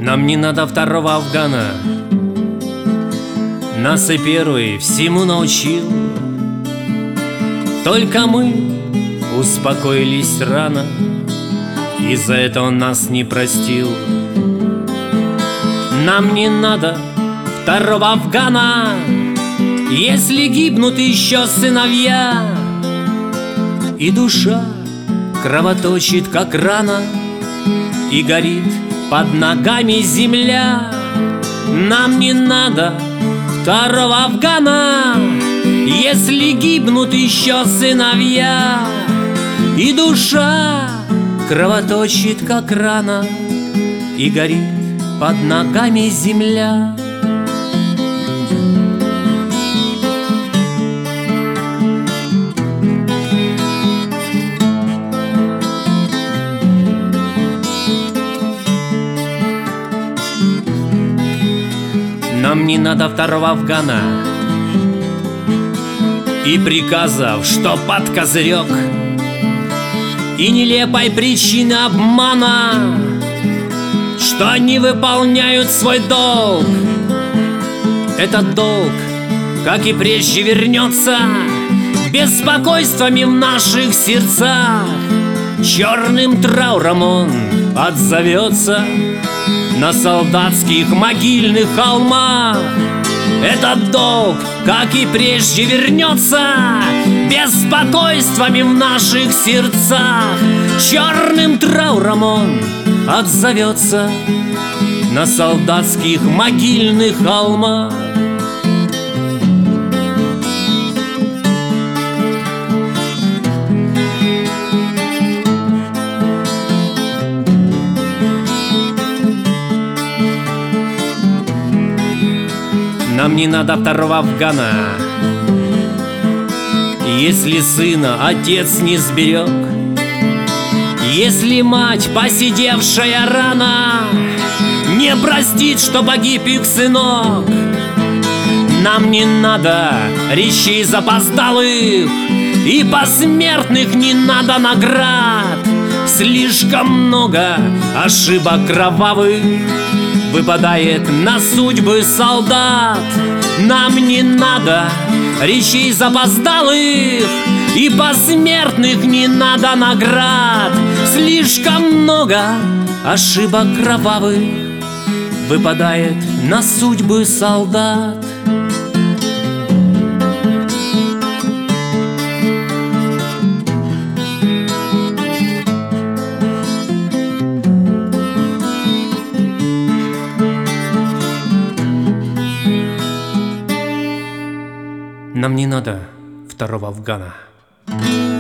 Нам не надо второго Афгана. Нас и первый всему научил. Только мы успокоились рано, и за это он нас не простил. Нам не надо второго Афгана, если гибнут еще сыновья, и душа кровоточит, как рана, и горит под ногами земля. Нам не надо второго Афгана, если гибнут еще сыновья, и душа кровоточит, как рана, и горит под ногами земля. Нам не надо второго Афгана и приказов, что под козырек, и нелепой причины обмана, что они выполняют свой долг. Этот долг, как и прежде, вернется беспокойствами в наших сердцах. Черным трауром он отзовется на солдатских могильных холмах. Этот долг, как и прежде, вернется беспокойствами в наших сердцах. Черным трауром он отзовется на солдатских могильных холмах. Нам не надо второго Афгана, если сына отец не сберег, если мать, посидевшая рано, не простит, что погиб их сынок. Нам не надо речей запоздалых, и посмертных не надо наград. Слишком много ошибок кровавых выпадает на судьбы солдат. Нам не надо речей запоздалых, и посмертных не надо наград. Слишком много ошибок кровавых выпадает на судьбы солдат. Нам не надо второго Афгана.